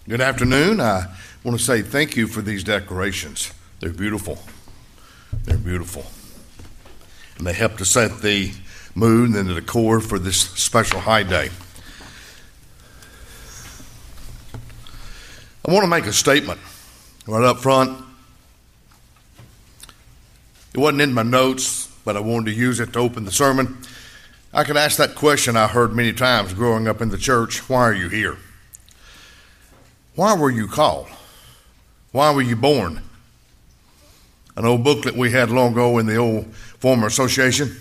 Good afternoon. I want to say thank you for these decorations. They're beautiful. They're beautiful. And they help to set the mood and the decor for this special high day. I want to make a statement right up front. It wasn't in my notes, but I wanted to use it to open the sermon. I could ask that question I heard many times growing up in the church: why are you here? Why were you called? Why were you born? An old booklet we had long ago in the old former association.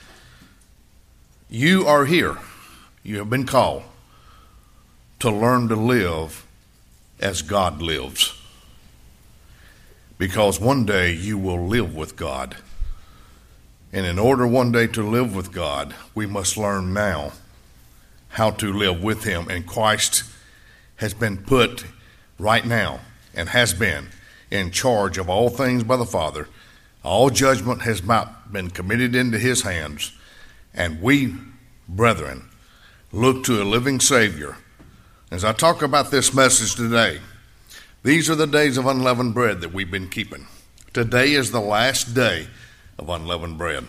You are here. You have been called to learn to live as God lives. Because one day you will live with God. And in order one day to live with God, we must learn now how to live with Him. And Christ has been put right now and has been in charge of all things by the Father. All judgment has been committed into His hands. And we, brethren, look to a living Savior. As I talk about this message today, these are the days of unleavened bread that we've been keeping. Today is the last day of unleavened bread.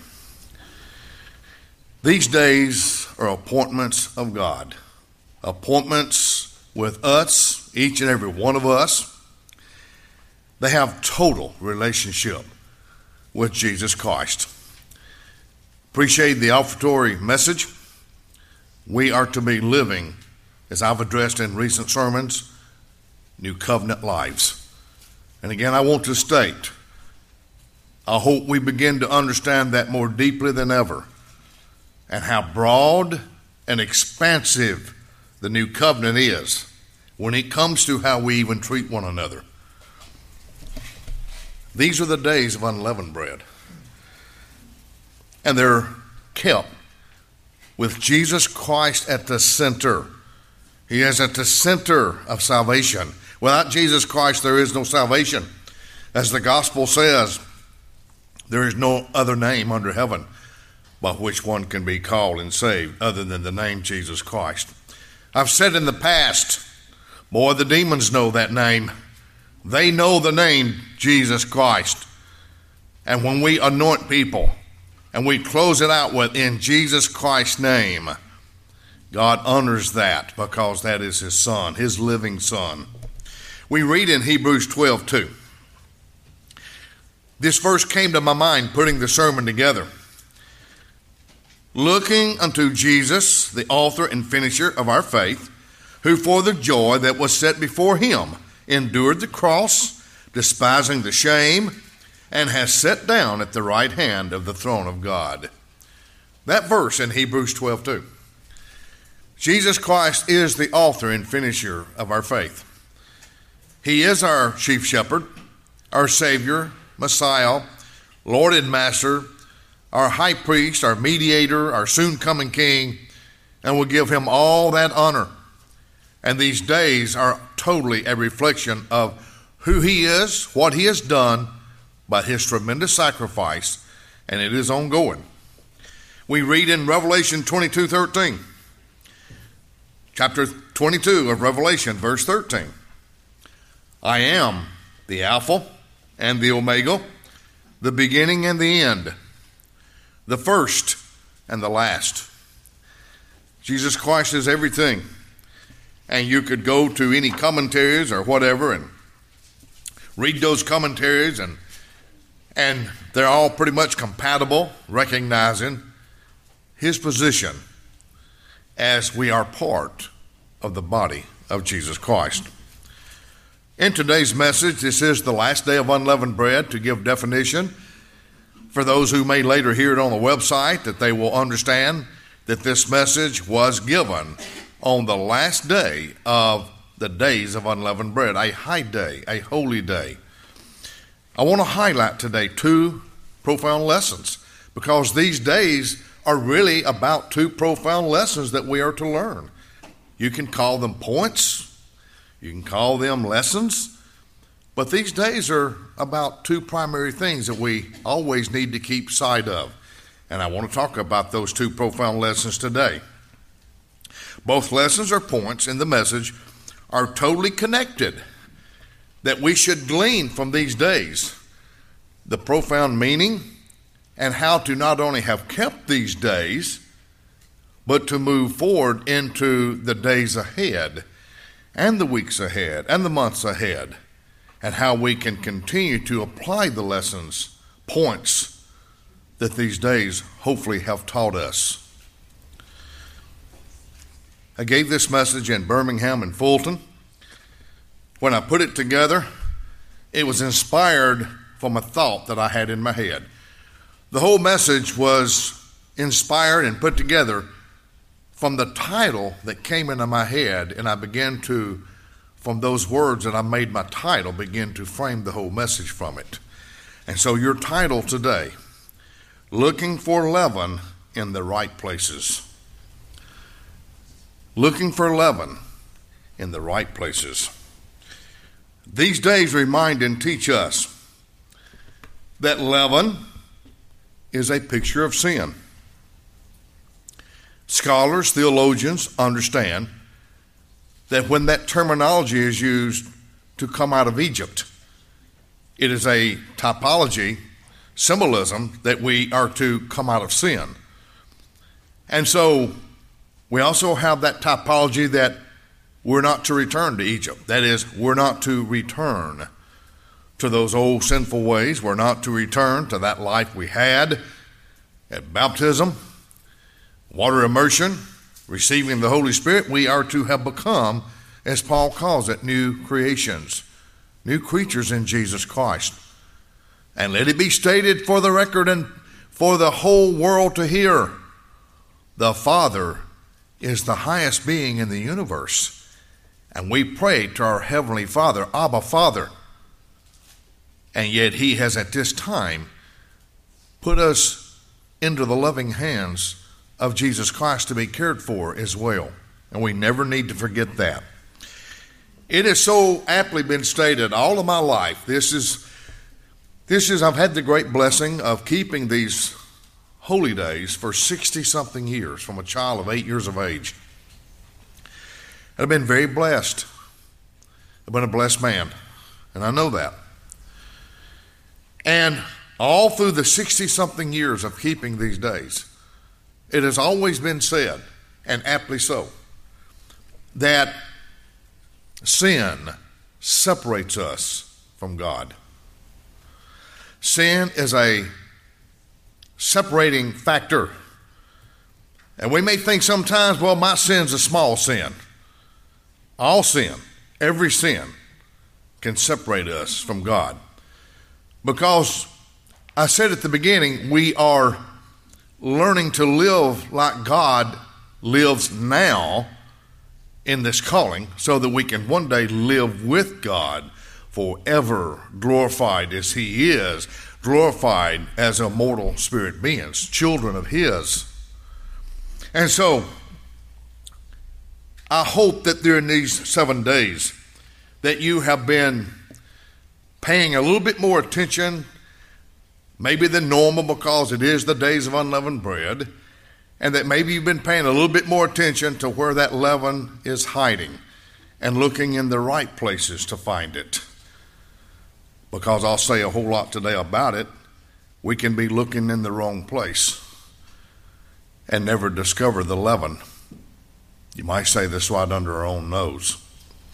These days are appointments of God. Appointments with us, each and every one of us. They have total relationship with Jesus Christ. Appreciate the offertory message. We are to be living, as I've addressed in recent sermons, new covenant lives. And again, I want to state, I hope we begin to understand that more deeply than ever, and how broad and expansive the new covenant is when it comes to how we even treat one another. These are the days of unleavened bread. And they're kept with Jesus Christ at the center. He is at the center of salvation. Without Jesus Christ, there is no salvation. As the gospel says, there is no other name under heaven by which one can be called and saved other than the name Jesus Christ. I've said in the past, boy, the demons know that name. They know the name Jesus Christ. And when we anoint people and we close it out with "in Jesus Christ's name," God honors that because that is His Son, His living Son. We read in Hebrews 12:2. This verse came to my mind putting the sermon together. Looking unto Jesus, the author and finisher of our faith, who for the joy that was set before Him endured the cross, despising the shame, and has sat down at the right hand of the throne of God. That verse in Hebrews 12:2. Jesus Christ is the author and finisher of our faith. He is our chief shepherd, our Savior, Messiah, Lord and Master, our high priest, our mediator, our soon-coming King, and we'll give Him all that honor. And these days are totally a reflection of who He is, what He has done, by His tremendous sacrifice, and it is ongoing. We read in Revelation 22:13, chapter 22 of Revelation, verse 13, I am the Alpha and the Omega, the beginning and the end, the first and the last. Jesus Christ is everything. And you could go to any commentaries or whatever and read those commentaries, and they're all pretty much compatible, recognizing His position as we are part of the body of Jesus Christ. In today's message, this is the last day of unleavened bread. To give definition for those who may later hear it on the website, that they will understand that this message was given on the last day of the days of unleavened bread, a high day, a holy day. I want to highlight today two profound lessons, because these days are really about two profound lessons that we are to learn. You can call them points, you can call them lessons, but these days are about two primary things that we always need to keep sight of. And I want to talk about those two profound lessons today. Both lessons or points in the message are totally connected, that we should glean from these days the profound meaning and how to not only have kept these days, but to move forward into the days ahead and the weeks ahead and the months ahead, and how we can continue to apply the lessons, points that these days hopefully have taught us. I gave this message in Birmingham and Fulton. When I put it together, it was inspired from a thought that I had in my head. The whole message was inspired and put together from the title that came into my head, and I began to, from those words that I made my title, begin to frame the whole message from it. And so your title today, Looking for Leaven in the Right Places. Looking for leaven in the right places. These days remind and teach us that leaven is a picture of sin. Scholars, theologians understand that when that terminology is used to come out of Egypt, it is a typology, symbolism that we are to come out of sin. And so we also have that typology that we're not to return to Egypt. That is, we're not to return to those old sinful ways. We're not to return to that life we had at baptism, water immersion, receiving the Holy Spirit. We are to have become, as Paul calls it, new creations, new creatures in Jesus Christ. And let it be stated for the record and for the whole world to hear, the Father is the highest being in the universe. And we pray to our Heavenly Father, Abba Father. And yet He has at this time put us into the loving hands of Jesus Christ to be cared for as well. And we never need to forget that. It has so aptly been stated all of my life. This is I've had the great blessing of keeping these holy days for 60-something years, from a child of 8 years of age. I've been very blessed. I've been a blessed man, and I know that. And all through the 60-something years of keeping these days, it has always been said, and aptly so, that sin separates us from God. Sin is a separating factor. And we may think sometimes, well, my sin's a small sin. All sin, every sin, can separate us from God. Because I said at the beginning, we are learning to live like God lives now in this calling, so that we can one day live with God forever, glorified as He is, glorified as immortal spirit beings, children of His. And so, I hope that during these 7 days that you have been paying a little bit more attention, maybe than normal, because it is the days of unleavened bread, and that maybe you've been paying a little bit more attention to where that leaven is hiding and looking in the right places to find it. Because I'll say a whole lot today about it. We can be looking in the wrong place and never discover the leaven. You might say this right under our own nose.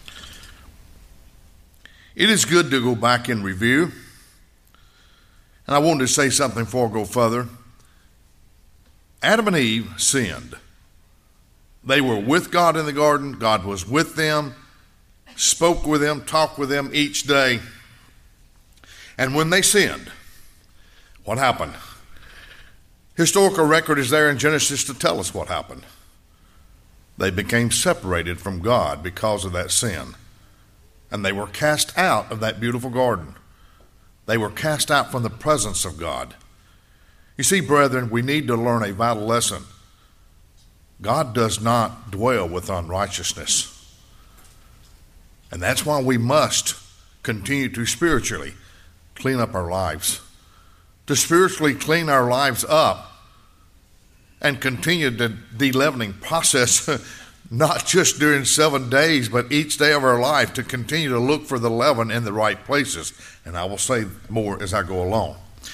It is good to go back and review. And I wanted to say something before I go further. Adam and Eve sinned. They were with God in the garden. God was with them, spoke with them, talked with them each day. And when they sinned, what happened? Historical record is there in Genesis to tell us what happened. They became separated from God because of that sin. And they were cast out of that beautiful garden. They were cast out from the presence of God. You see, brethren, we need to learn a vital lesson. God does not dwell with unrighteousness. And that's why we must continue to spiritually clean up our lives. To spiritually clean our lives up and continue the de-leavening process not just during 7 days, but each day of our life to continue to look for the leaven in the right places. And I will say more as I go along.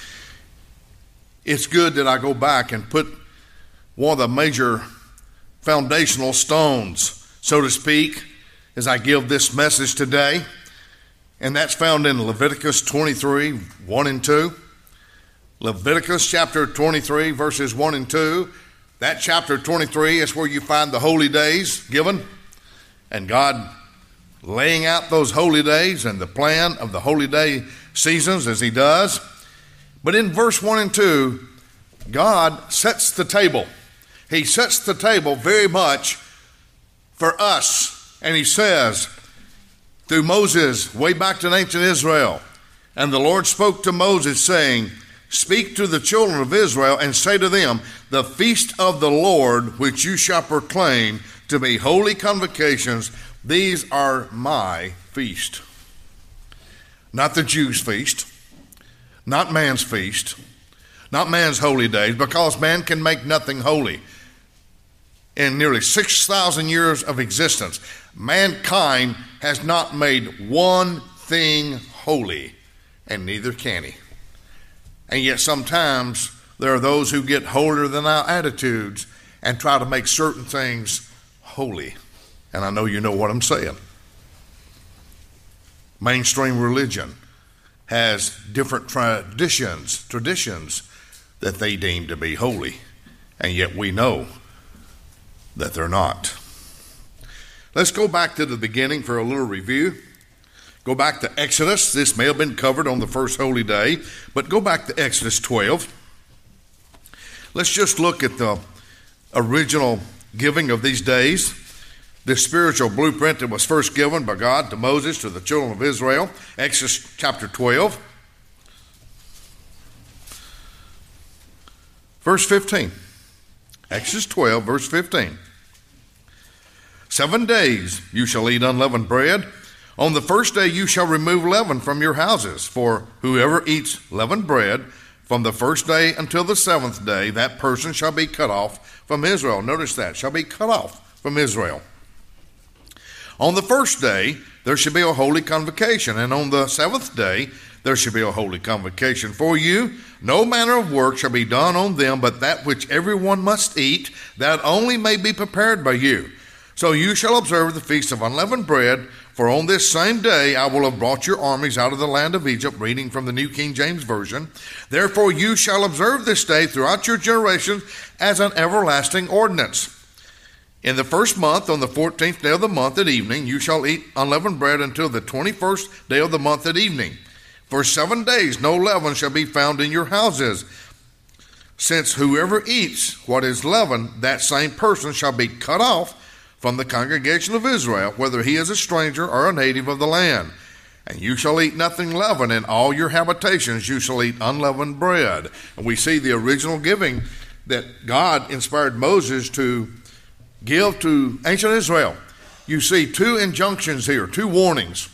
It's good that I go back and put one of the major foundational stones, so to speak, as I give this message today. And that's found in Leviticus 23, 1 and 2. Leviticus chapter 23, verses 1 and 2. That chapter 23 is where you find the holy days given, and God laying out those holy days and the plan of the holy day seasons as he does. But in verse 1 and 2, God sets the table. He sets the table very much for us. And he says, through Moses, way back to ancient Israel, and the Lord spoke to Moses, saying, speak to the children of Israel and say to them, the feast of the Lord, which you shall proclaim to be holy convocations, these are my feast. Not the Jews' feast, not man's feast, not man's holy days, because man can make nothing holy. In nearly 6,000 years of existence, mankind has not made one thing holy, and neither can he. And yet sometimes there are those who get holier than our attitudes and try to make certain things holy. And I know you know what I'm saying. Mainstream religion has different traditions that they deem to be holy, and yet we know that they're not. Let's go back to the beginning for a little review. Go back to Exodus. This may have been covered on the first holy day, but go back to Exodus 12. Let's just look at the original giving of these days. The spiritual blueprint that was first given by God to Moses, to the children of Israel. Exodus chapter 12. Verse 15. Exodus 12, verse 15. 7 days you shall eat unleavened bread. On the first day you shall remove leaven from your houses. For whoever eats leavened bread from the first day until the 7th day, that person shall be cut off from Israel. Notice that, shall be cut off from Israel. On the first day there shall be a holy convocation, and on the 7th day there shall be a holy convocation for you. No manner of work shall be done on them, but that which everyone must eat, that only may be prepared by you. So you shall observe the feast of unleavened bread, for on this same day I will have brought your armies out of the land of Egypt, reading from the New King James Version. Therefore you shall observe this day throughout your generations as an everlasting ordinance. In the first month, on the 14th day of the month at evening, you shall eat unleavened bread until the 21st day of the month at evening. For 7 days no leaven shall be found in your houses. Since whoever eats what is leavened, that same person shall be cut off from the congregation of Israel, whether he is a stranger or a native of the land. And you shall eat nothing leavened. In all your habitations you shall eat unleavened bread. And we see the original giving that God inspired Moses to give to ancient Israel. You see 2 injunctions here, 2 warnings.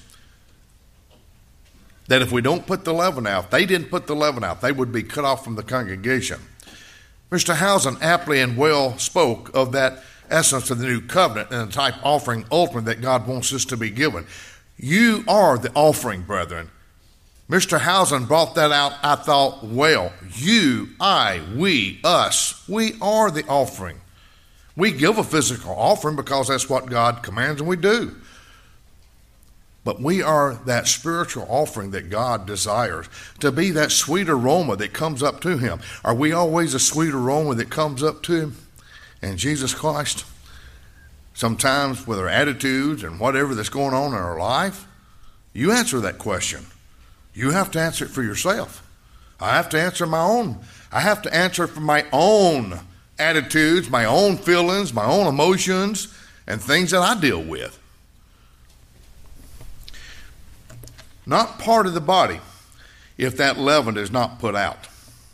That if we don't put the leaven out, they didn't put the leaven out, they would be cut off from the congregation. Mr. Housen aptly and well spoke of that essence of the new covenant and the type offering ultimate that God wants us to be given. You are the offering, brethren. Mr. Housen brought that out, I thought, well. You, I, we, us, we are the offering. We give a physical offering because that's what God commands and we do. But we are that spiritual offering that God desires to be that sweet aroma that comes up to him. Are we always a sweet aroma that comes up to him and Jesus Christ? Sometimes with our attitudes and whatever that's going on in our life, you answer that question. You have to answer it for yourself. I have to answer my own. I have to answer for my own attitudes, my own feelings, my own emotions, and things that I deal with. Not part of the body if that leaven is not put out.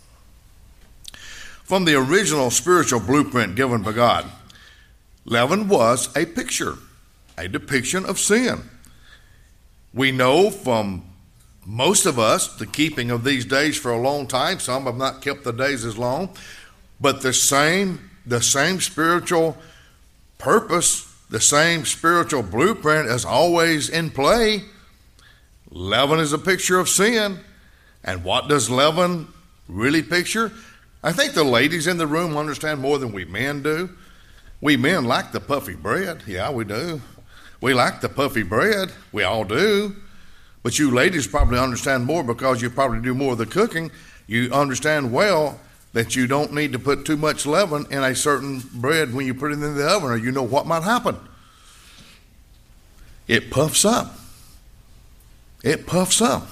From the original spiritual blueprint given by God, leaven was a picture, a depiction of sin. We know from most of us the keeping of these days for a long time. Some have not kept the days as long, but the same spiritual purpose the same spiritual blueprint is always in play. Leaven is a picture of sin. And what does leaven really picture? I think the ladies in the room understand more than we men do. We men like the puffy bread. Yeah, we do. We like the puffy bread. We all do. But you ladies probably understand more because you probably do more of the cooking. You understand well that you don't need to put too much leaven in a certain bread when you put it in the oven, or you know what might happen. It puffs up. It puffs up.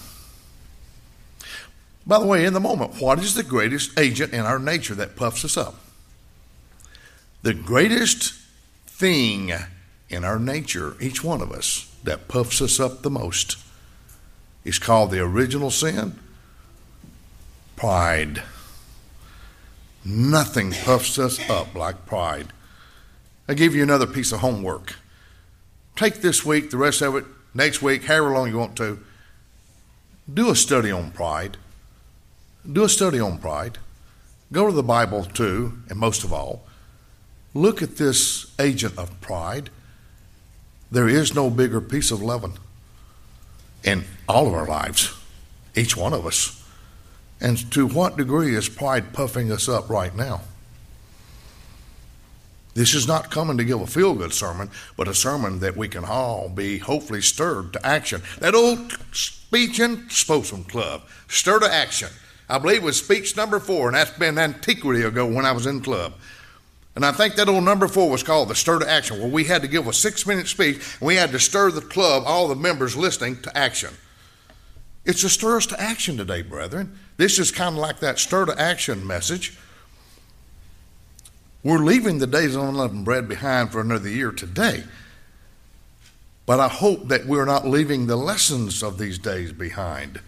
By the way, in the moment, what is the greatest agent in our nature that puffs us up? The greatest thing in our nature, each one of us, that puffs us up the most is called the original sin, pride. Nothing puffs us up like pride. I'll give you another piece of homework. Take this week, the rest of it, next week, however long you want to, do a study on pride. Do a study on pride. Go to the Bible too, and most of all, look at this agent of pride. There is no bigger piece of leaven in all of our lives, each one of us. And to what degree is pride puffing us up right now? This is not coming to give a feel-good sermon, but a sermon that we can all be hopefully stirred to action. That old speech in Spoken Club, stir to action. I believe it was speech number 4, and that's been antiquity ago when I was in club. And I think that old number 4 was called the stir to action, where we had to give a 6-minute speech, and we had to stir the club, all the members listening, to action. It's a stir us to action today, brethren. This is kind of like that stir to action message. We're leaving the days of unleavened bread behind for another year today. But I hope that we're not leaving the lessons of these days behind.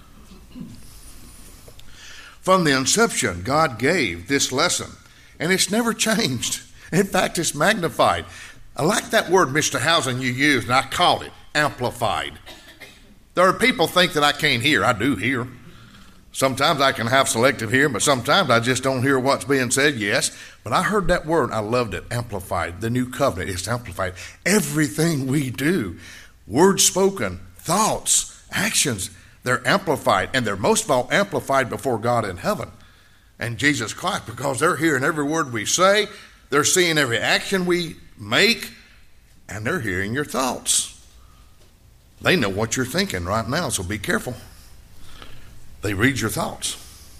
From the inception, God gave this lesson, and it's never changed. In fact, it's magnified. I like that word, Mr. Housen, you used, and I called it amplified. There are people think that I can't hear. I do hear. Sometimes I can have selective hearing, but sometimes I just don't hear what's being said, yes. But I heard that word, I loved it, amplified. The new covenant is amplified. Everything we do, words spoken, thoughts, actions, they're amplified, and they're most of all amplified before God in heaven and Jesus Christ, because they're hearing every word we say, they're seeing every action we make, and they're hearing your thoughts. They know what you're thinking right now, so be careful. They read your thoughts.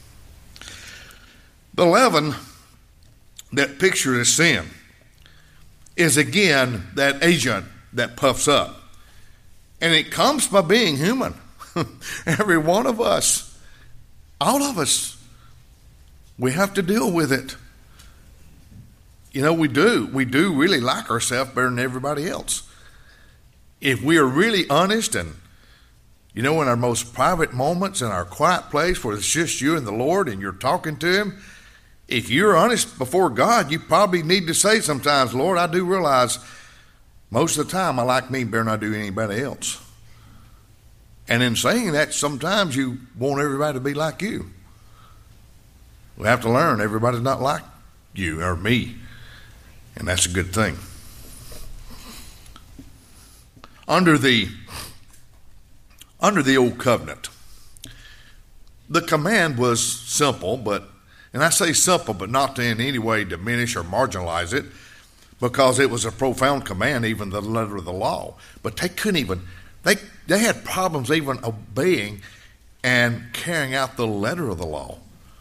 The leaven that pictures sin is again that agent that puffs up. And it comes by being human. Every one of us, all of us, we have to deal with it. You know, we do really like ourselves better than everybody else. If we are really honest and, you know, in our most private moments, in our quiet place where it's just you and the Lord and you're talking to Him, if you're honest before God, you probably need to say sometimes, Lord, I do realize most of the time I like me better than I do anybody else. And in saying that, sometimes you want everybody to be like you. We have to learn everybody's not like you or me, and that's a good thing. Under the old covenant, the command was simple, and I say simple, but not to in any way diminish or marginalize it, because it was a profound command, even the letter of the law. But they couldn't even, they had problems even obeying and carrying out the letter of the law.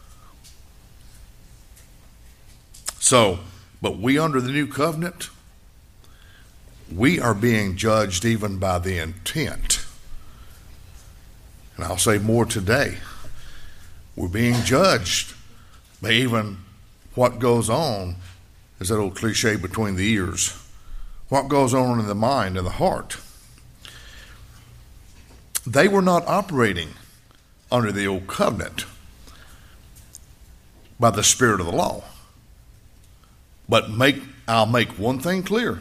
So, but we under the new covenant, we are being judged even by the intent. And I'll say more today. We're being judged by even what goes on, is that old cliche, between the ears. What goes on in the mind and the heart. They were not operating under the old covenant by the spirit of the law. But I'll make one thing clear.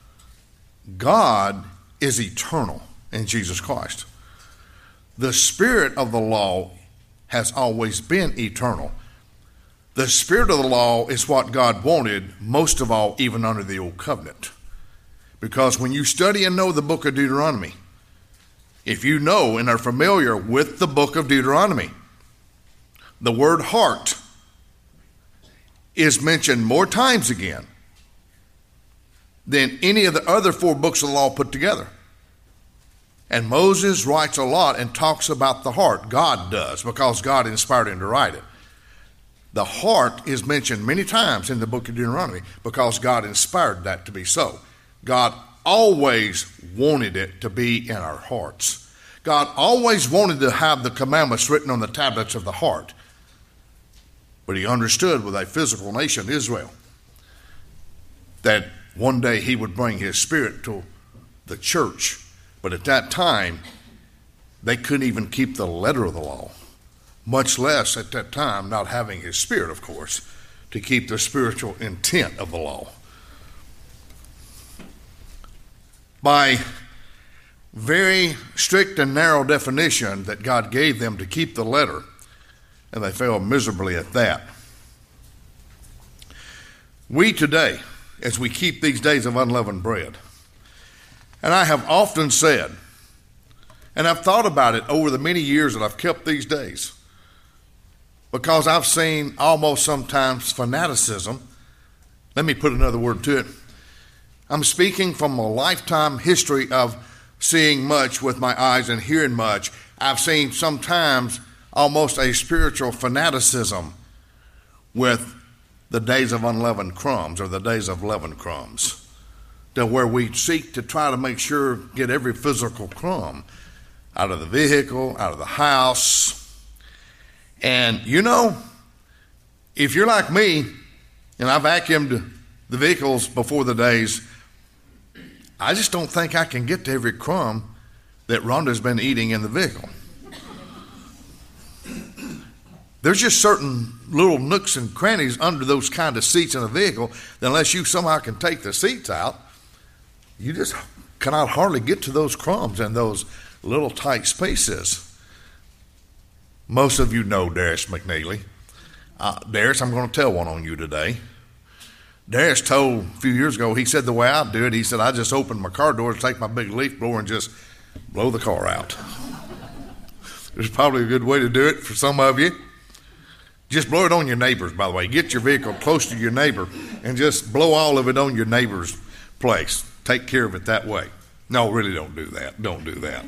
God is eternal in Jesus Christ. The spirit of the law has always been eternal. The spirit of the law is what God wanted most of all, even under the old covenant. Because when you study and know the book of Deuteronomy, if you know and are familiar with the book of Deuteronomy, the word heart is mentioned more times again than any of the other 4 books of the law put together. And Moses writes a lot and talks about the heart. God does, because God inspired him to write it. The heart is mentioned many times in the book of Deuteronomy because God inspired that to be so. God always wanted it to be in our hearts. God always wanted to have the commandments written on the tablets of the heart. But he understood with a physical nation, Israel, that one day he would bring his spirit to the church. But at that time, they couldn't even keep the letter of the law, much less at that time not having his spirit, of course, to keep the spiritual intent of the law. By very strict and narrow definition that God gave them to keep the letter, and they failed miserably at that. We today, as we keep these days of unleavened bread, and I have often said, and I've thought about it over the many years that I've kept these days, because I've seen almost sometimes fanaticism. Let me put another word to it. I'm speaking from a lifetime history of seeing much with my eyes and hearing much. I've seen sometimes almost a spiritual fanaticism with the days of unleavened crumbs or the days of leavened crumbs, to where we seek to try to make sure get every physical crumb out of the vehicle, out of the house. And you know, if you're like me, and I vacuumed the vehicles before the days, I just don't think I can get to every crumb that Rhonda's been eating in the vehicle. There's just certain little nooks and crannies under those kind of seats in a vehicle that unless you somehow can take the seats out, you just cannot hardly get to those crumbs in those little tight spaces. Most of you know Darius McNeely. Darius, I'm going to tell one on you today. Darius told a few years ago, he said the way I do it, he said, I just open my car door, take my big leaf blower and just blow the car out. There's probably a good way to do it for some of you. Just blow it on your neighbors, by the way. Get your vehicle close to your neighbor and just blow all of it on your neighbor's place. Take care of it that way. No, really don't do that. Don't do that.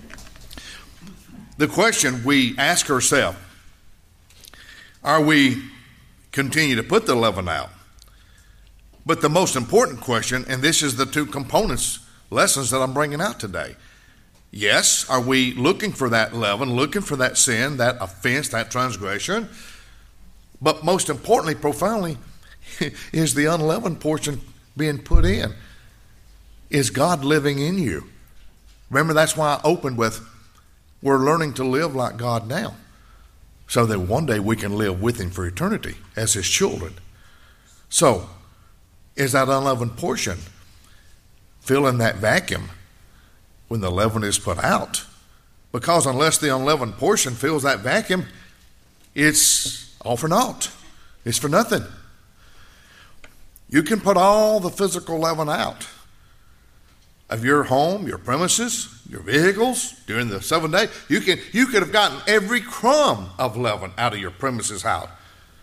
The question we ask ourselves, are we continue to put the leaven out? But the most important question, and this is the 2 components, lessons that I'm bringing out today. Yes, are we looking for that leaven, looking for that sin, that offense, that transgression? But most importantly, profoundly, is the unleavened portion being put in. Is God living in you? Remember, that's why I opened with, we're learning to live like God now, so that one day we can live with him for eternity as his children. So, is that unleavened portion filling that vacuum when the leaven is put out? Because unless the unleavened portion fills that vacuum, it's all for naught. It's for nothing. You can put all the physical leaven out of your home, your premises, your vehicles during the 7 days. You could have gotten every crumb of leaven out of your premises out.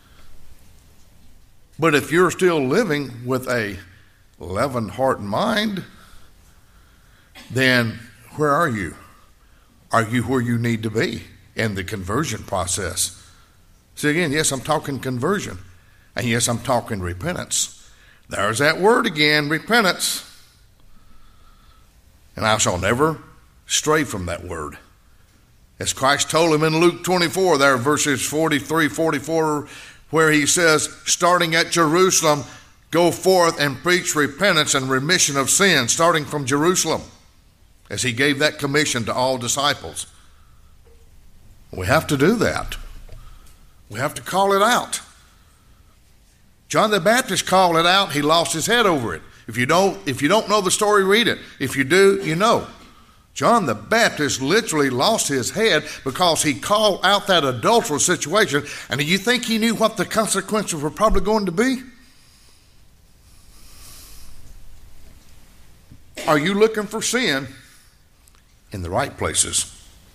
But if you're still living with a leavened heart and mind, then where are you? Are you where you need to be in the conversion process? See, again, yes, I'm talking conversion. And yes, I'm talking repentance. There's that word again, repentance. And I shall never stray from that word. As Christ told him in Luke 24, there verses 43, 44, where he says, starting at Jerusalem, go forth and preach repentance and remission of sins, starting from Jerusalem, as he gave that commission to all disciples. We have to do that. We have to call it out. John the Baptist called it out. He lost his head over it. If you don't know the story, read it. If you do, you know. John the Baptist literally lost his head because he called out that adulteral situation. And do you think he knew what the consequences were probably going to be? Are you looking for sin in the right places?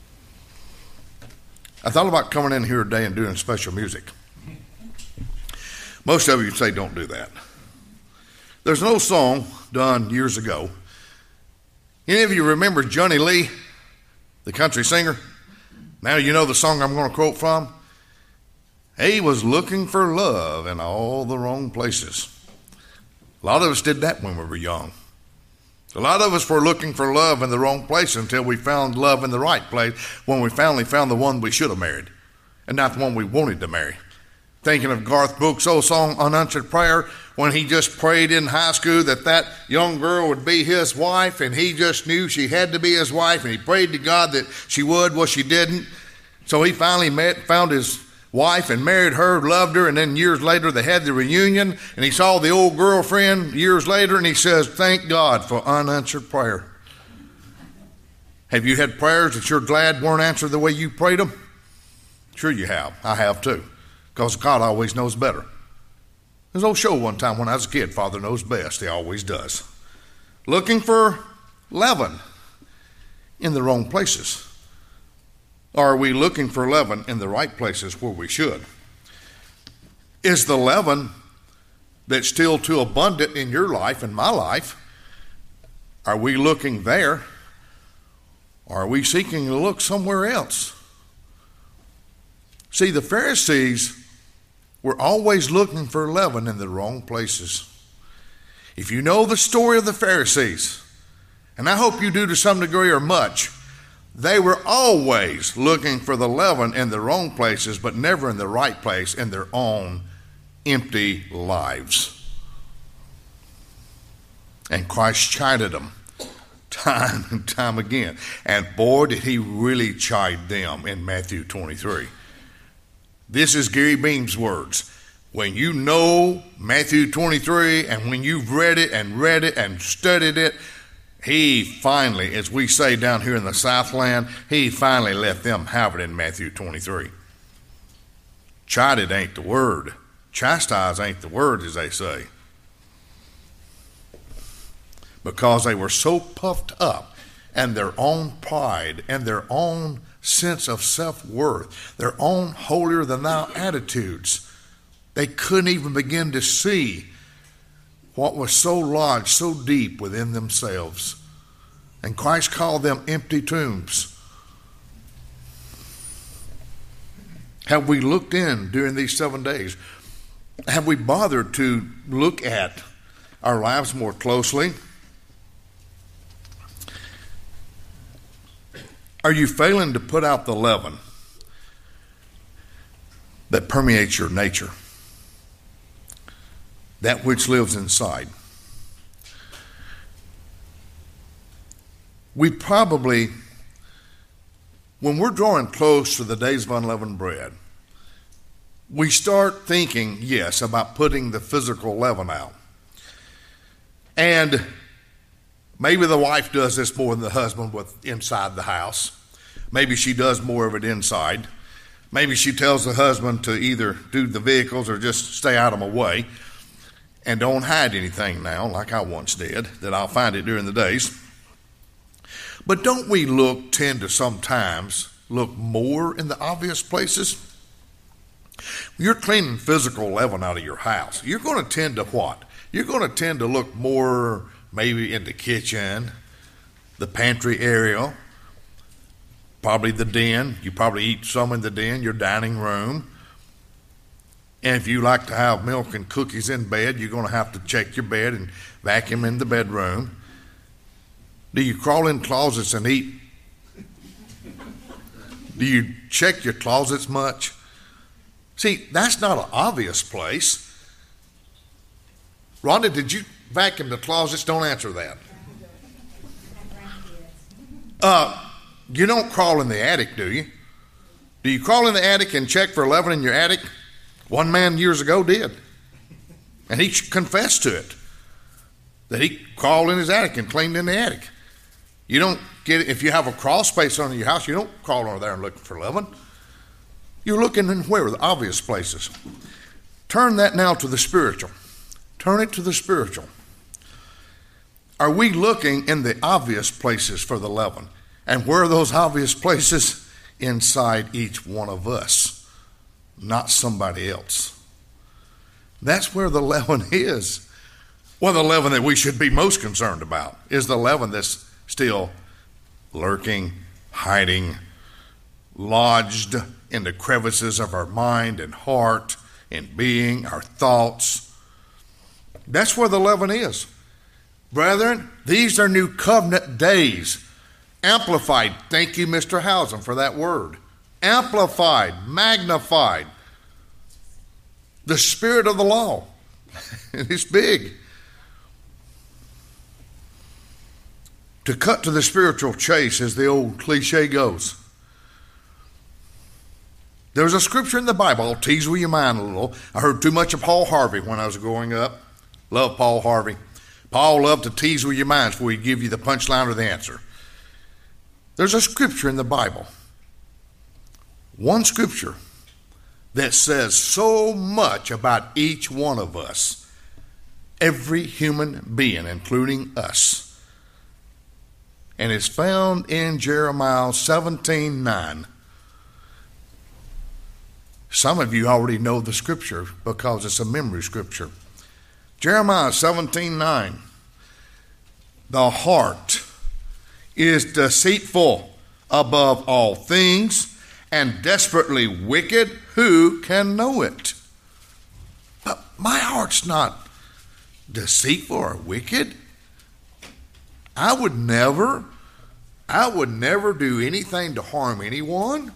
I thought about coming in here today and doing special music. Most of you say don't do that. There's an old song done years ago. Any of you remember Johnny Lee, the country singer? Now you know the song I'm going to quote from. He was looking for love in all the wrong places. A lot of us did that when we were young. A lot of us were looking for love in the wrong place until we found love in the right place, when we finally found the one we should have married and not the one we wanted to marry. Thinking of Garth Brooks' old song, Unanswered Prayer, when he just prayed in high school that young girl would be his wife, and he just knew she had to be his wife, and he prayed to God that she would. Well, she didn't. So he finally found his wife and married her, loved her, and then years later they had the reunion, and he saw the old girlfriend years later, and he says, thank God for unanswered prayer. Have you had prayers that you're glad weren't answered the way you prayed them? Sure you have. I have too, because God always knows better. There's an old show one time when I was a kid, Father Knows Best. He always does. Looking for leaven in the wrong places. Or are we looking for leaven in the right places where we should? Is the leaven that's still too abundant in your life and my life, are we looking there? Or are we seeking to look somewhere else? See, the Pharisees were always looking for leaven in the wrong places. If you know the story of the Pharisees, and I hope you do to some degree or much, they were always looking for the leaven in the wrong places, but never in the right place in their own empty lives. And Christ chided them time and time again. And boy, did he really chide them in Matthew 23. This is Gary Beam's words. When you know Matthew 23, and when you've read it and studied it, he finally, as we say down here in the Southland, he finally let them have it in Matthew 23. Chided ain't the word. Chastise ain't the word, as they say. Because they were so puffed up and their own pride and their own sense of self-worth, their own holier-than-thou attitudes, they couldn't even begin to see what was so lodged so deep within themselves. And Christ called them empty tombs. Have we looked in during these 7 days? Have we bothered to look at our lives more closely? Are you failing to put out the leaven that permeates your nature? That which lives inside. We probably, when we're drawing close to the days of unleavened bread, we start thinking, yes, about putting the physical leaven out. And maybe the wife does this more than the husband with inside the house. Maybe she does more of it inside. Maybe she tells the husband to either do the vehicles or just stay out of my way. And don't hide anything now, like I once did, that I'll find it during the days. But don't we tend to sometimes look more in the obvious places? You're cleaning physical leaven out of your house. You're going to tend to what? You're going to tend to look more maybe in the kitchen, the pantry area, probably the den. You probably eat some in the den, your dining room. And if you like to have milk and cookies in bed, you're going to have to check your bed and vacuum in the bedroom. Do you crawl in closets and eat? Do you check your closets much? See, that's not an obvious place. Rhonda, did you vacuum the closets? Don't answer that. You don't crawl in the attic, do you? Do you crawl in the attic and check for leaven in your attic? One man years ago did. And he confessed to it, that he crawled in his attic and cleaned in the attic. You don't get, if you have a crawl space under your house, you don't crawl under there and look for leaven. You're looking in where? The obvious places. Turn that now to the spiritual. Turn it to the spiritual. are we looking in the obvious places for the leaven? And where are those obvious places? Inside each one of us, not somebody else. That's where the leaven is. Well, the leaven that we should be most concerned about is the leaven that's still lurking, hiding, lodged in the crevices of our mind and heart and being, our thoughts. That's where the leaven is. Brethren, these are new covenant days. Amplified. Thank you, Mr. Housen, for that word. Amplified, magnified. The spirit of the law. It's big. To cut to the spiritual chase, as the old cliche goes. There's a scripture in the Bible. I'll tease with your mind a little. I heard too much of Paul Harvey when I was growing up. Love Paul Harvey. Paul loved to tease with your minds before he'd give you the punchline or the answer. There's a scripture in the Bible. One scripture that says so much about each one of us. Every human being, including us. And it's found in Jeremiah 17:9. Some of you already know the scripture because it's a memory scripture. Jeremiah 17:9. The heart is deceitful above all things and desperately wicked. Who can know it? But my heart's not deceitful or wicked. I would never do anything to harm anyone.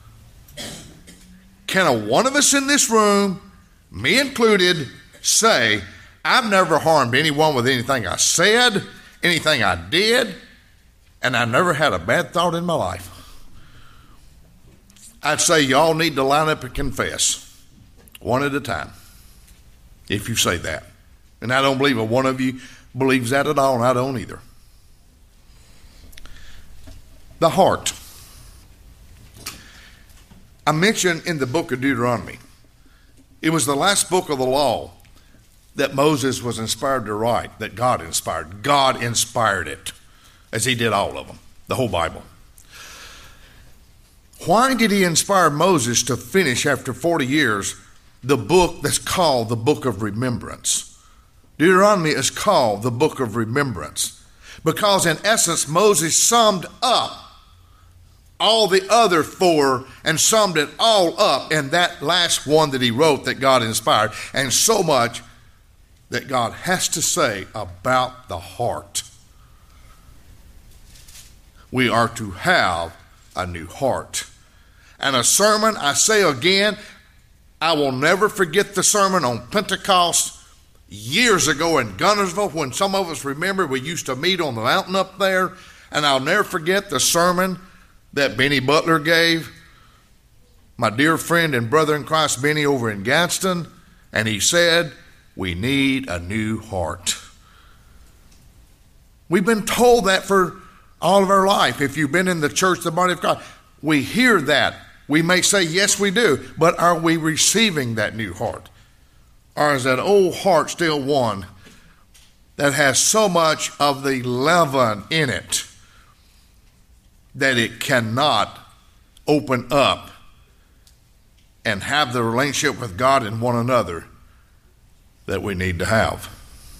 Can a one of us in this room, me included, say, I've never harmed anyone with anything I said, anything I did, and I never had a bad thought in my life? I'd say y'all need to line up and confess, one at a time, if you say that. And I don't believe a one of you believes that at all, and I don't either. The heart. I mentioned in the book of Deuteronomy, it was the last book of the law that Moses was inspired to write, that God inspired. God inspired it, as he did all of them, the whole Bible. Why did he inspire Moses to finish after 40 years the book that's called the Book of Remembrance? Deuteronomy is called the Book of Remembrance because in essence Moses summed up all the other four and summed it all up in that last one that he wrote that God inspired, and so much that God has to say about the heart. We are to have a new heart. And a sermon, I say again, I will never forget the sermon on Pentecost years ago in Gunnersville when some of us remember we used to meet on the mountain up there. And I'll never forget the sermon that Benny Butler gave, my dear friend and brother in Christ Benny over in Gadsden, and he said, we need a new heart. We've been told that for all of our life. If you've been in the church, the body of God, we hear that. We may say, yes, we do, but are we receiving that new heart? Or is that old heart still one that has so much of the leaven in it that it cannot open up and have the relationship with God and one another that we need to have?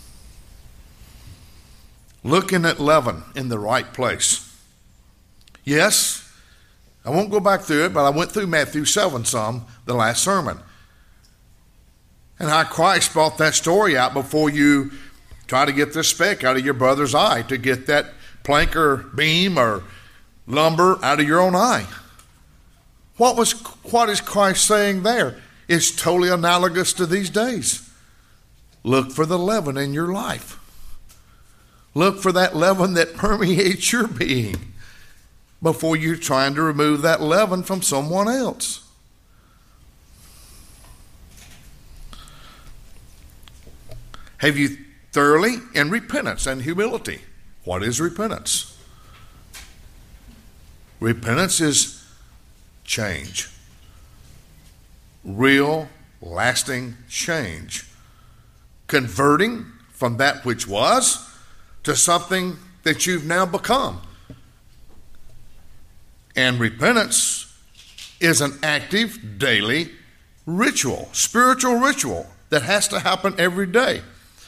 Looking at leaven in the right place. Yes, I won't go back through it, but I went through Matthew 7 some, the last sermon. And how Christ brought that story out before you try to get the speck out of your brother's eye, to get that plank or beam or lumber out of your own eye. What is Christ saying there? It's totally analogous to these days. Look for the leaven in your life. Look for that leaven that permeates your being before you're trying to remove that leaven from someone else. Have you thoroughly in repentance and humility? What is repentance? Repentance is change. Real, lasting change. Converting from that which was to something that you've now become. And repentance is an active, daily ritual, spiritual ritual that has to happen every day.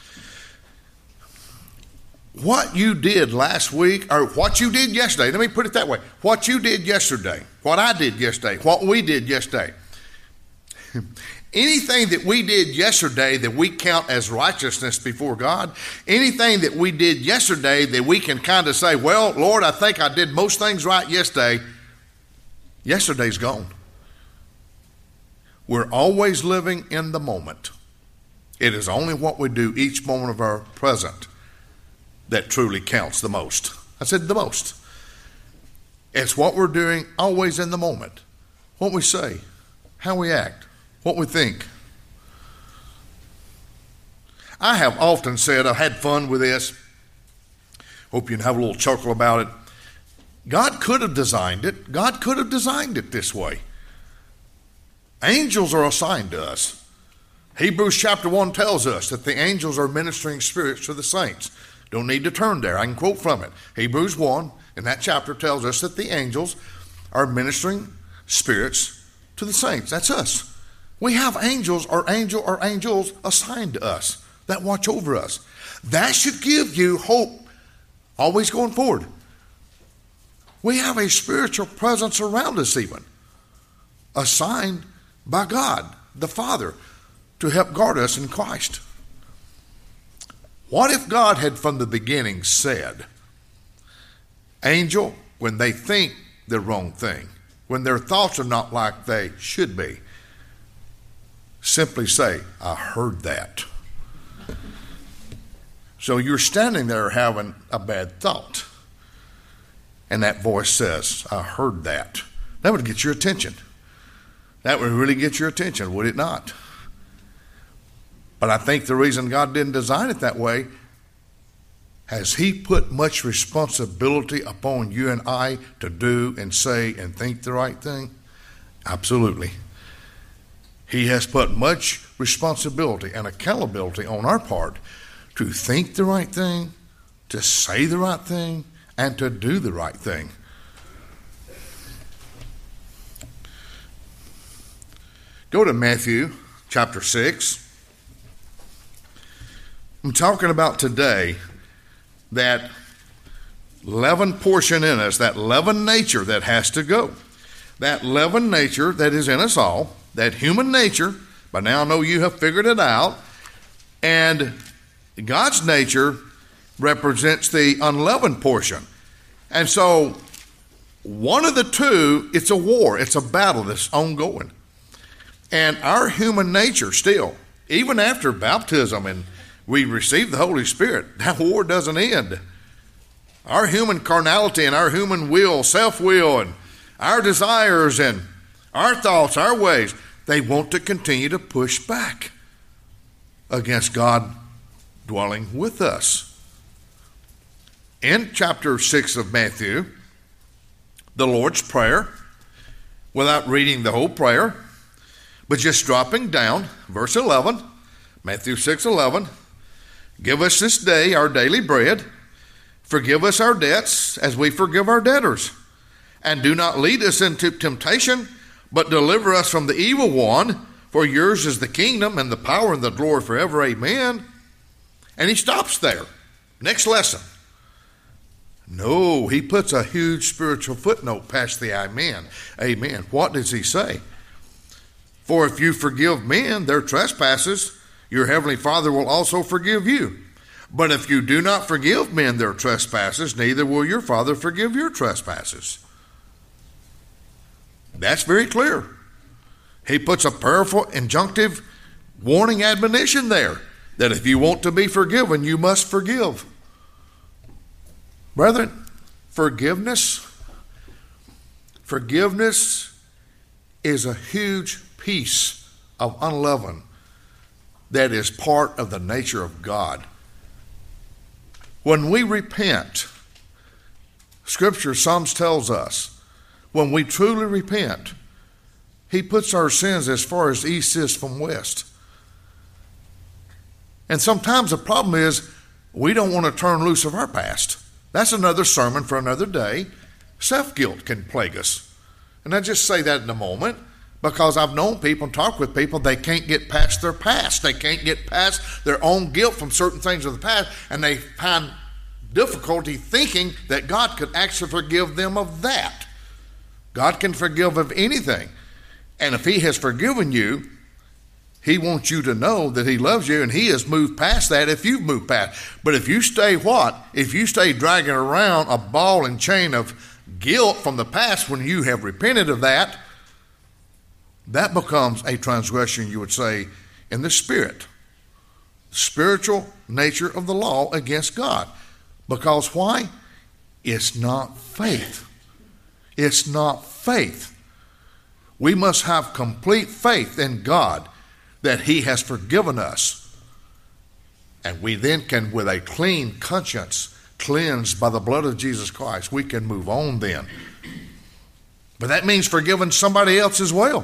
What you did last week, or what you did yesterday, let me put it that way. What you did yesterday, what I did yesterday, what we did yesterday. Anything that we did yesterday that we count as righteousness before God, anything that we did yesterday that we can kind of say, well, Lord, I think I did most things right yesterday, yesterday's gone. We're always living in the moment. It is only what we do each moment of our present that truly counts the most. I said the most. It's what we're doing always in the moment. What we say, how we act, what we think. I have often said, I've had fun with this. Hope you can have a little chuckle about it. God could have designed it. God could have designed it this way. Angels are assigned to us. Hebrews chapter 1 tells us that the angels are ministering spirits to the saints. Don't need to turn there. I can quote from it. Hebrews 1 in that chapter tells us that the angels are ministering spirits to the saints. That's us. We have angels or angels assigned to us that watch over us. That should give you hope always going forward. We have a spiritual presence around us even, assigned by God, the Father, to help guard us in Christ. What if God had from the beginning said, angel, when they think the wrong thing, when their thoughts are not like they should be, simply say, I heard that. So you're standing there having a bad thought, and that voice says, I heard that. That would get your attention. That would really get your attention, would it not? But I think the reason God didn't design it that way, has He put much responsibility upon you and I to do and say and think the right thing? Absolutely. He has put much responsibility and accountability on our part to think the right thing, to say the right thing, and to do the right thing. Go to Matthew chapter 6. I'm talking about today that leaven portion in us, that leaven nature that has to go. That leaven nature that is in us all, that human nature, by now I know you have figured it out, and God's nature represents the unleavened portion. And so one of the two, it's a war, it's a battle that's ongoing. And our human nature still, even after baptism and we receive the Holy Spirit, that war doesn't end. Our human carnality and our human will, self-will, and our desires and our thoughts, our ways, they want to continue to push back against God dwelling with us. In chapter 6 of Matthew, the Lord's Prayer, without reading the whole prayer, but just dropping down, verse 11, Matthew 6:11, give us this day our daily bread, forgive us our debts as we forgive our debtors, and do not lead us into temptation, but deliver us from the evil one, for yours is the kingdom and the power and the glory forever, amen. And he stops there. Next lesson. No, he puts a huge spiritual footnote past the amen. Amen. What does he say? For if you forgive men their trespasses, your heavenly Father will also forgive you. But if you do not forgive men their trespasses, neither will your Father forgive your trespasses. That's very clear. He puts a powerful injunctive warning admonition there that if you want to be forgiven, you must forgive. Brethren, forgiveness is a huge piece of unleavened that is part of the nature of God. When we repent, Scripture, Psalms tells us, when we truly repent, He puts our sins as far as east is from west. And sometimes the problem is we don't want to turn loose of our past. That's another sermon for another day. Self-guilt can plague us. And I just say that in a moment because I've known people and talked with people, they can't get past their past. They can't get past their own guilt from certain things of the past, and they find difficulty thinking that God could actually forgive them of that. God can forgive of anything. And if he has forgiven you, he wants you to know that he loves you, and he has moved past that if you've moved past. But if you stay what? If you stay dragging around a ball and chain of guilt from the past when you have repented of that, that becomes a transgression, you would say, in the spirit. Spiritual nature of the law against God. Because why? It's not faith. It's not faith. We must have complete faith in God that he has forgiven us. And we then can, with a clean conscience, cleansed by the blood of Jesus Christ, we can move on then. But that means forgiving somebody else as well.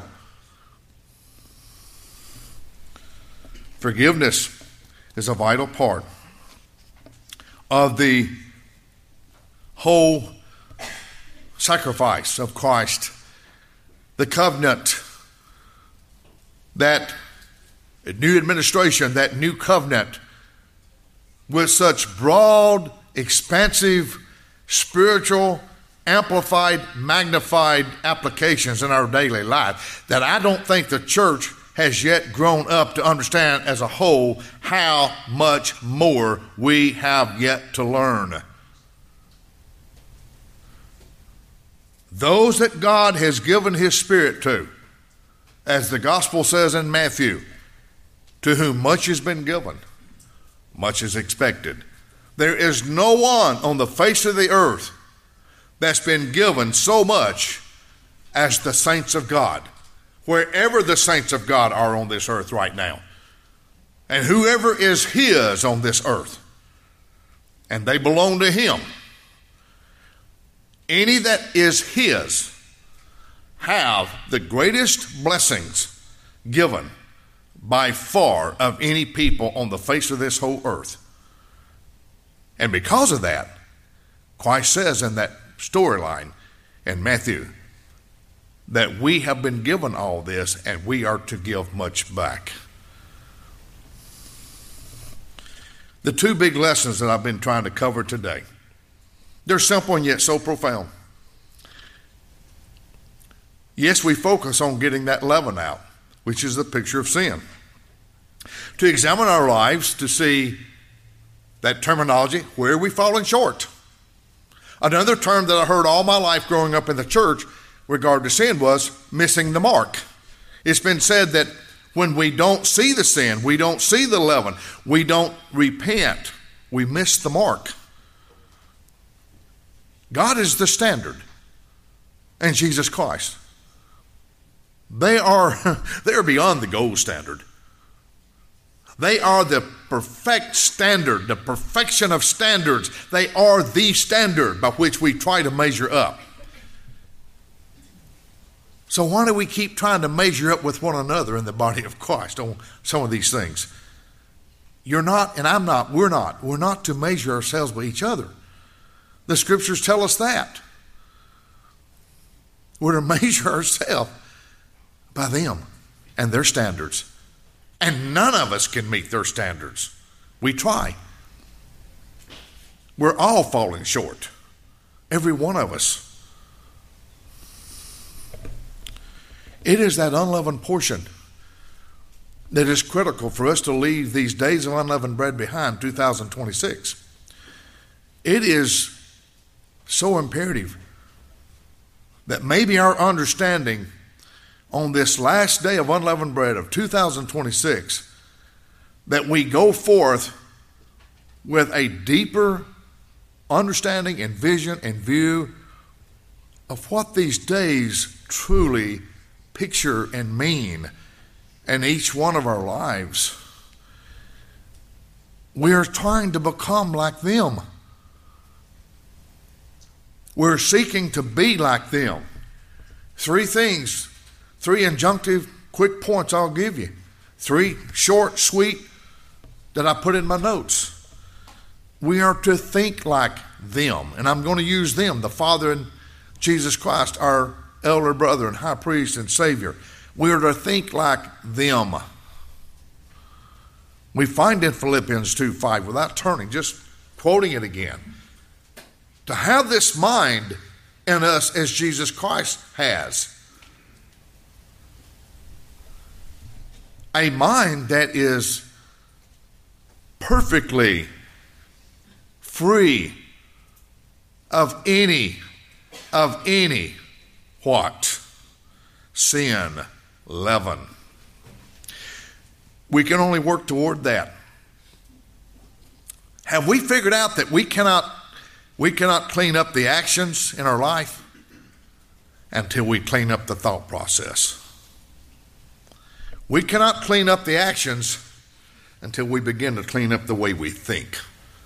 Forgiveness is a vital part of the whole sacrifice of Christ. The covenant, that new administration, that new covenant with such broad, expansive, spiritual, amplified, magnified applications in our daily life that I don't think the church has yet grown up to understand as a whole how much more we have yet to learn. Those that God has given his Spirit to, as the gospel says in Matthew, to whom much has been given, much is expected. There is no one on the face of the earth that's been given so much as the saints of God, wherever the saints of God are on this earth right now, and whoever is his on this earth, and they belong to him. Any that is his have the greatest blessings given by far of any people on the face of this whole earth. And because of that, Christ says in that storyline in Matthew that we have been given all this and we are to give much back. The two big lessons that I've been trying to cover today, they're simple and yet so profound. Yes, we focus on getting that leaven out, which is the picture of sin. To examine our lives to see that terminology, where are we falling short? Another term that I heard all my life growing up in the church regarding to sin was missing the mark. It's been said that when we don't see the sin, we don't see the leaven, we don't repent, we miss the mark. God is the standard, and Jesus Christ. They are beyond the gold standard. They are the perfect standard, the perfection of standards. They are the standard by which we try to measure up. So why do we keep trying to measure up with one another in the body of Christ on some of these things? You're not, and I'm not, we're not. We're not to measure ourselves by each other. The scriptures tell us that. We're to measure ourselves by them and their standards. And none of us can meet their standards. We try. We're all falling short. Every one of us. It is that unleavened portion that is critical for us to leave these days of unleavened bread behind, 2026. It is so imperative that maybe our understanding on this last day of unleavened bread of 2026, that we go forth with a deeper understanding and vision and view of what these days truly picture and mean in each one of our lives. We are trying to become like them. We're seeking to be like them. Three injunctive quick points I'll give you. Three short, sweet, that I put in my notes. We are to think like them. And I'm going to use them, the Father and Jesus Christ, our elder brother and high priest and Savior. We are to think like them. We find in Philippians 2:5, without turning, just quoting it again, to have this mind in us as Jesus Christ has. A mind that is perfectly free of any what? Sin, leaven. We can only work toward that. Have we figured out that we cannot clean up the actions in our life until we clean up the thought process? We cannot clean up the actions until we begin to clean up the way we think.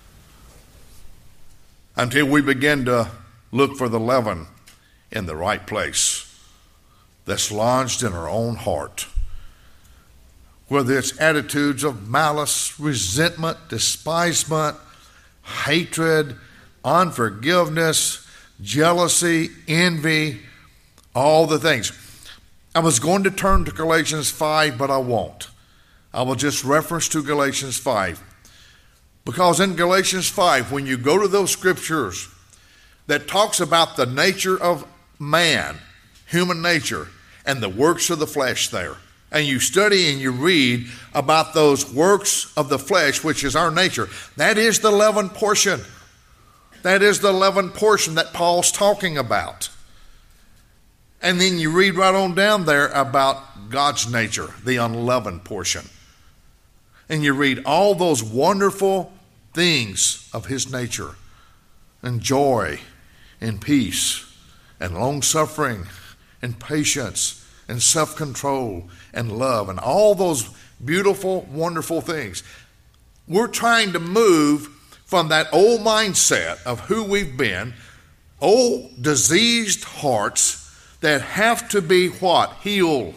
Until we begin to look for the leaven in the right place that's lodged in our own heart. Whether it's attitudes of malice, resentment, despisement, hatred, unforgiveness, jealousy, envy, all the things. I was going to turn to Galatians 5, but I won't. I will just reference to Galatians 5. Because in Galatians 5, when you go to those scriptures that talks about the nature of man, human nature, and the works of the flesh there, and you study and you read about those works of the flesh, which is our nature, that is the leaven portion. That is the leaven portion that Paul's talking about. And then you read right on down there about God's nature, the unleavened portion. And you read all those wonderful things of his nature, and joy, and peace, and long-suffering, and patience, and self-control, and love, and all those beautiful, wonderful things. We're trying to move from that old mindset of who we've been, old diseased hearts that have to be what? Healed.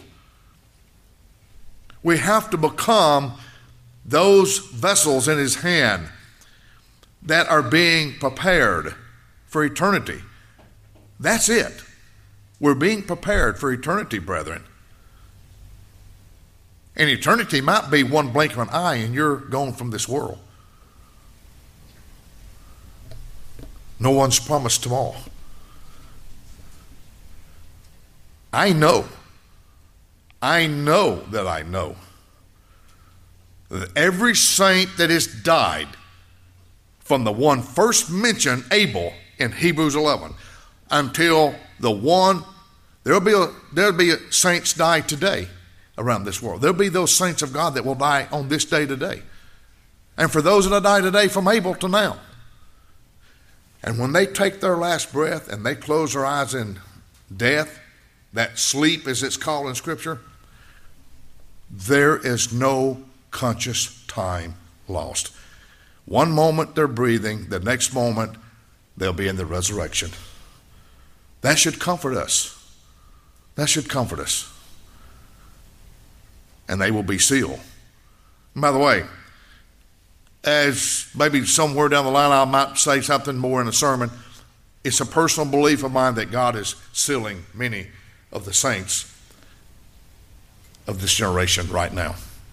We have to become those vessels in his hand that are being prepared for eternity. That's it. We're being prepared for eternity, brethren. And eternity might be one blink of an eye and you're gone from this world. No one's promised tomorrow. I know that every saint that has died, from the one first mentioned, Abel, in Hebrews 11, until the one, there'll be saints die today around this world. There'll be those saints of God that will die on this day today. And for those that die today, from Abel to now. And when they take their last breath and they close their eyes in death, that sleep as it's called in Scripture, there is no conscious time lost. One moment they're breathing, the next moment they'll be in the resurrection. That should comfort us. That should comfort us. And they will be sealed. And by the way, as maybe somewhere down the line I might say something more in a sermon, it's a personal belief of mine that God is sealing many of the saints of this generation right now.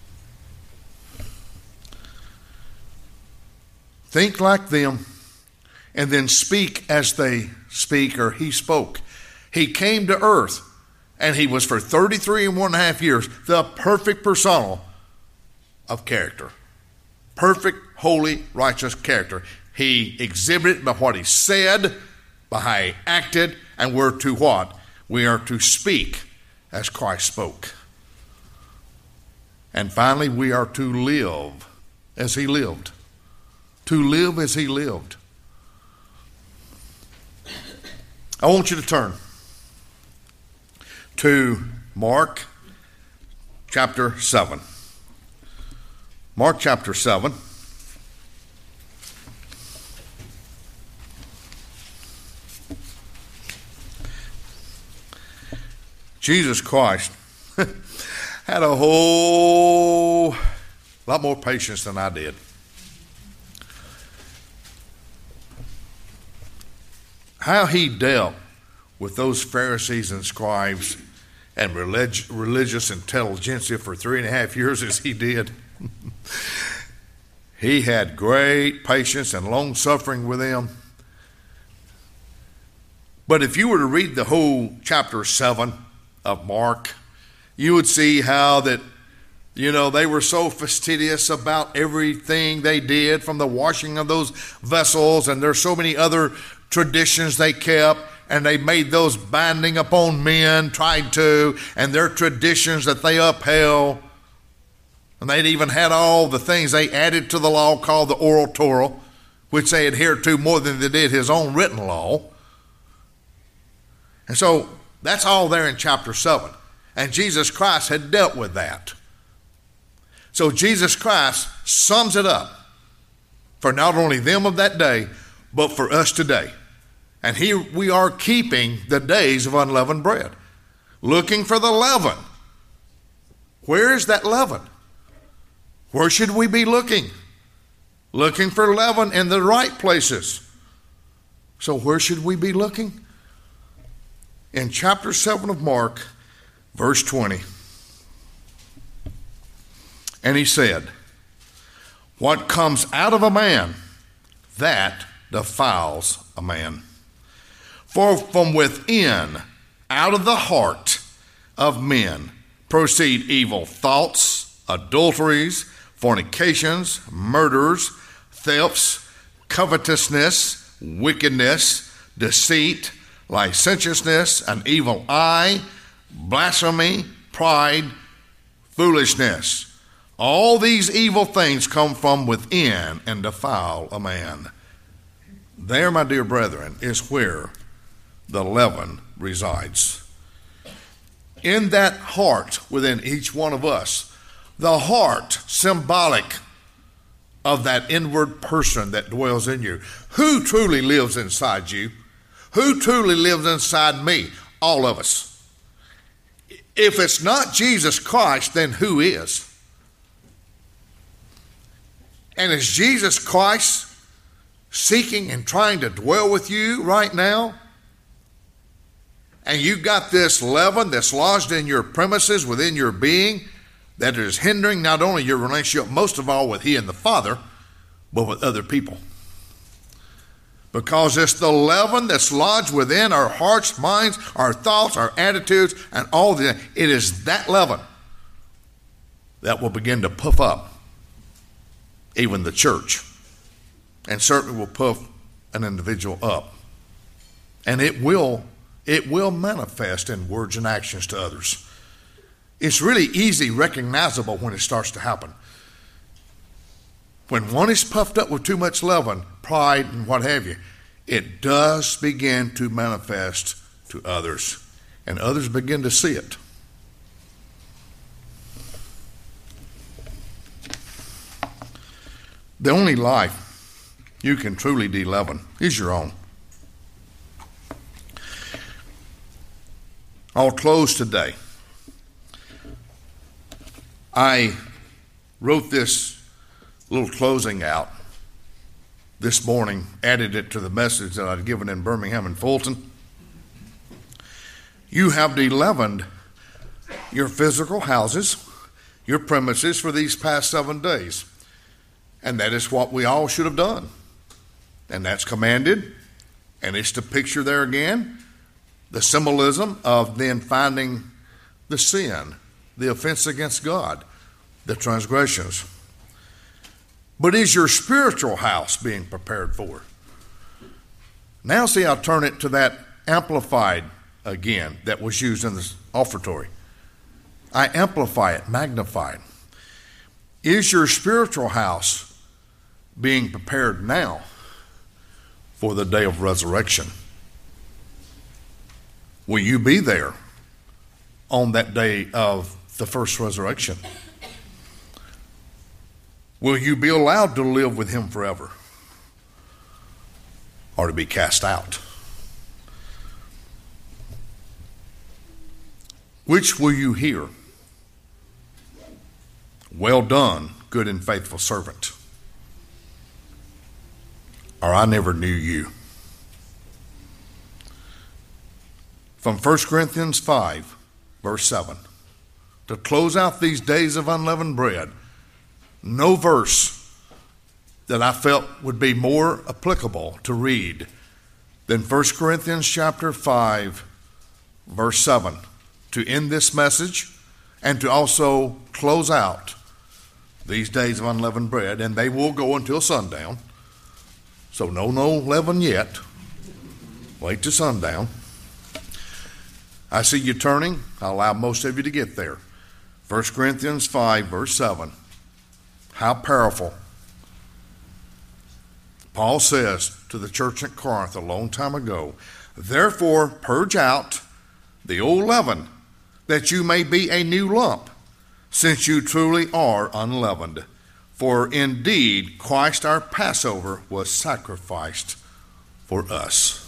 Think like them and then speak as they speak, or he spoke. He came to earth and he was for 33 and 1.5 years the perfect persona of character. Perfect, holy, righteous character. He exhibited by what he said, by how he acted, and we're to what? We are to speak as Christ spoke. And finally, we are to live as he lived. To live as he lived. I want you to turn to Mark chapter 7. Mark chapter 7. Jesus Christ had a whole lot more patience than I did. how he dealt with those Pharisees and scribes and religious intelligentsia for 3.5 years as he did. He had great patience and long suffering with them. But if you were to read the whole chapter 7 of Mark, you would see how that, they were so fastidious about everything they did, from the washing of those vessels, and there's so many other traditions they kept, and they made those binding upon men, and their traditions that they upheld. And they'd even had all the things they added to the law called the oral Torah, which they adhered to more than they did his own written law. And so that's all there in chapter 7. And Jesus Christ had dealt with that. So Jesus Christ sums it up for not only them of that day, but for us today. And here we are keeping the days of unleavened bread, looking for the leaven. Where is that leaven? Where should we be looking? Looking for leaven in the right places. So where should we be looking? In chapter 7 of Mark, verse 20. And he said, what comes out of a man, that defiles a man. For from within, out of the heart of men, proceed evil thoughts, adulteries, fornications, murders, thefts, covetousness, wickedness, deceit, licentiousness, an evil eye, blasphemy, pride, foolishness. All these evil things come from within and defile a man. There, my dear brethren, is where the leaven resides. In that heart within each one of us, the heart symbolic of that inward person that dwells in you. Who truly lives inside you? Who truly lives inside me? All of us. If it's not Jesus Christ, then who is? And is Jesus Christ seeking and trying to dwell with you right now? And you got this leaven that's lodged in your premises within your being that is hindering not only your relationship, most of all with He and the Father, but with other people. Because it's the leaven that's lodged within our hearts, minds, our thoughts, our attitudes, and all that. It is that leaven that will begin to puff up even the church, and certainly will puff an individual up. And it will manifest in words and actions to others. It's really easy recognizable when it starts to happen. When one is puffed up with too much leaven, pride and what have you, it does begin to manifest to others, and others begin to see it. The only life you can truly de-leaven is your own. I'll close today. I wrote this little closing out this morning, added it to the message that I'd given in Birmingham and Fulton. You have de-leavened your physical houses, your premises for these past 7 days. And that is what we all should have done. And that's commanded. And it's the picture there again, the symbolism of then finding the sin, the offense against God, the transgressions. But is your spiritual house being prepared for? Now see, I'll turn it to that amplified again that was used in the offertory. I amplify it, magnify it. Is your spiritual house being prepared now for the day of resurrection? Will you be there on that day of the first resurrection? Will you be allowed to live with Him forever, or to be cast out? Which will you hear? Well done, good and faithful servant. Or I never knew you. from 1 Corinthians 5, verse 7. To close out these days of unleavened bread, no verse that I felt would be more applicable to read than 1 Corinthians chapter 5, verse 7, to end this message and to also close out these days of unleavened bread, and they will go until sundown. So no leaven yet. Wait till sundown. I see you turning. I'll allow most of you to get there. 1 Corinthians 5, verse 7. How powerful. Paul says to the church at Corinth a long time ago, therefore purge out the old leaven, that you may be a new lump, since you truly are unleavened. For indeed Christ our Passover was sacrificed for us.